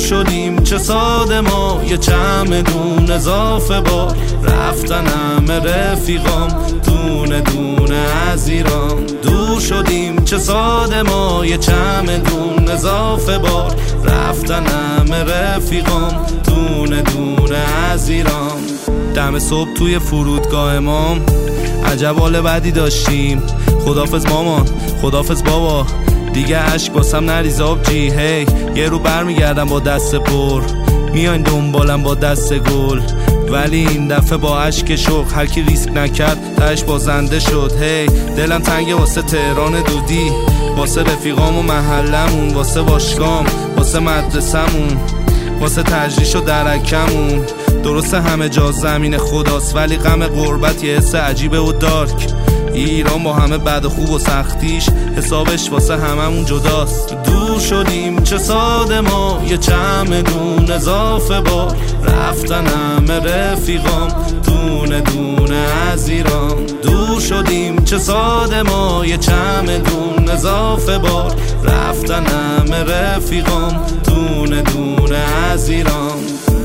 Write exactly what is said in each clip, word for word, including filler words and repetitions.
شدیم چه ساده ما، یه چمدون اضافه بار رفتن همه رفیقام دونه دونه از ایران. دور شدیم چه ساده ما، یه چمدون اضافه بار رفتن همه رفیقام دونه دونه از ایران. دم صبح توی فرودگاه امام عجب حال بدی داشتیم. خدافظ مامان، خدافظ بابا، دیگه عشق واسم نریز آبجی. هی یه رو برمیگردم با دست پر، میاین دنبالم با دست گل، ولی این دفعه با عشق شوق هر کی ریسک نکرد تهش بازنده شد. هی دلم تنگه واسه تهران دودی، واسه رفیقام و محلمون، واسه باشگام، واسه مدرسمون، واسه تجریش و درکمون. درسته همه جا زمین خداست، ولی غم غربت یه حس عجیبه و دارک. ایران با همه بد و خوب و سختیش حسابش واسه هممون جداست. دور شدیم چه ساده ما، یه چمدون اضافه بار رفتن همه رفیقام دونه دونه از ایران. دور شدیم چه ساده ما، یه چمدون اضافه بار رفتن همه رفیقام دونه دونه از ایران.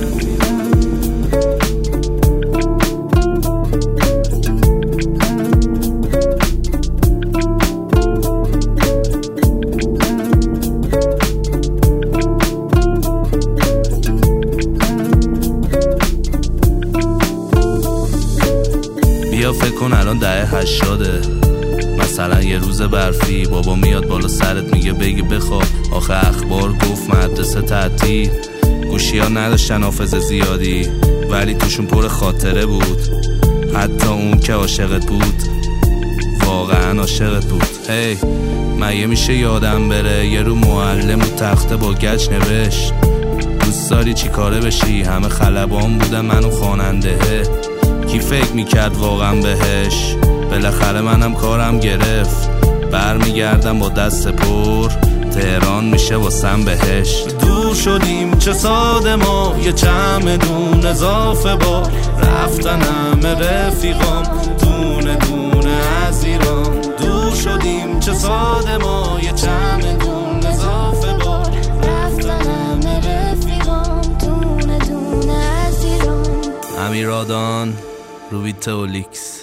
بیا فکر کن الان دهه هشتاده، مثلا یه روز برفی، بابا میاد بالا سرت میگه بگی بخواب، آخه اخبار گفت مدرسه تعطیل. گوشی ها نداشتن حافظه زیادی، ولی توشون پر خاطره بود. حتی اون که عاشقت بود واقعا عاشقت بود. هی hey, مگه میشه یادم بره یه رو معلم و تخته با گچ نوشت دوست داری چی کاره بشی؟ همه خلبان بودن منو خواننده. کی فکر میکرد واقعا بهش؟ بالاخره منم کارم گرفت، برمیگردم با دست پر، تهران میشه واسم بهشت. دور شدیم چه ساده ما، یه چمدون اضافه بار رفتن همه رفیقام دونه دونه از ایران. دور شدیم چه ساده ما، یه چمدون اضافه بار رفتن همه رفیقام دونه دونه از ایران. امیرادان، روبیت اولیکس.